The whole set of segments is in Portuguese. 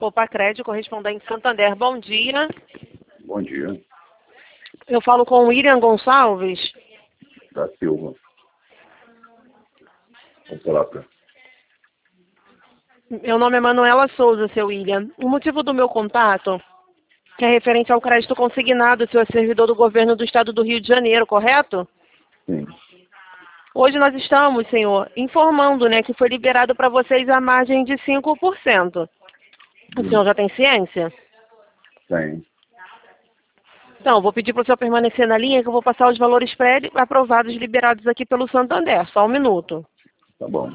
Popacred, correspondente Santander. Bom dia. Bom dia. Eu falo com o William Gonçalves. Da Silva. Vou falar pra... Meu nome é Manuela Souza, seu William. O motivo do meu contato é referente ao crédito consignado, seu servidor do governo do estado do Rio de Janeiro, correto? Sim. Hoje nós estamos, senhor, informando, né, que foi liberado para vocês a margem de 5%. O senhor já tem ciência? Tem. Então, vou pedir para o senhor permanecer na linha que eu vou passar os valores pré-aprovados liberados aqui pelo Santander. Só um minuto. Tá bom.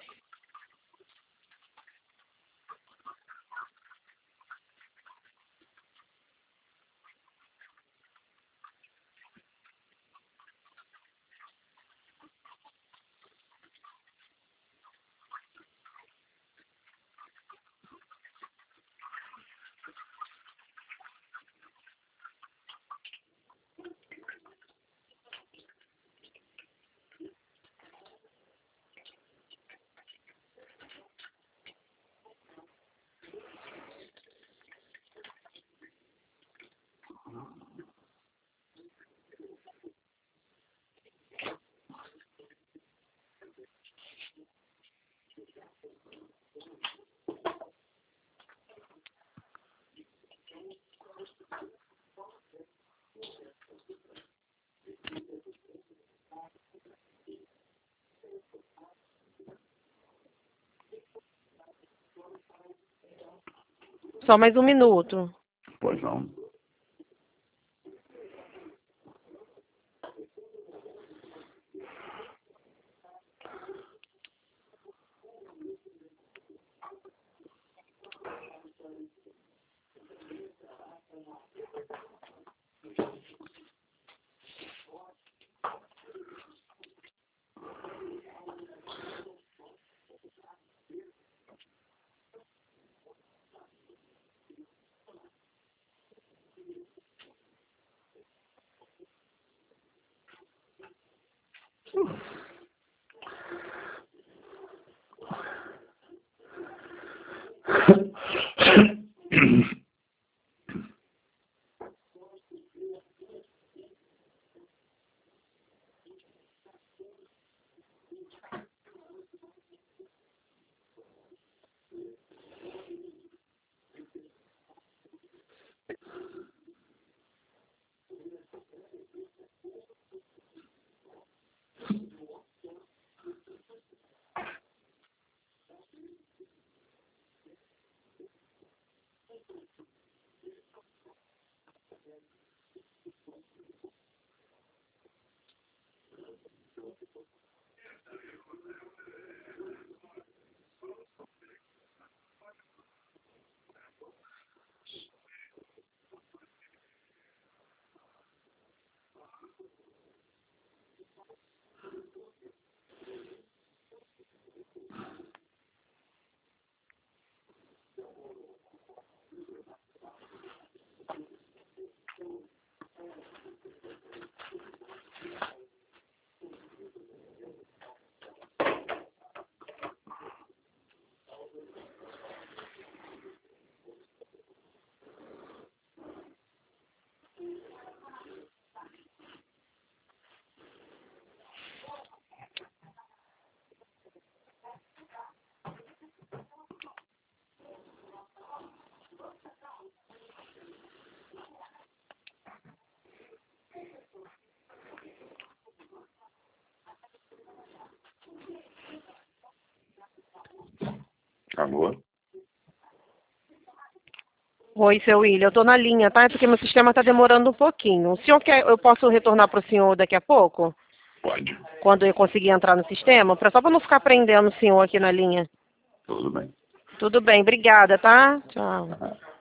Só mais um minuto. Pois não. Alô? Oi, seu William. Eu estou na linha, tá? É porque meu sistema está demorando um pouquinho. O senhor quer, eu posso retornar para o senhor daqui a pouco? Pode. Quando eu conseguir entrar no sistema? Só para não ficar prendendo o senhor aqui na linha. Tudo bem. Tudo bem, obrigada, tá? Tchau.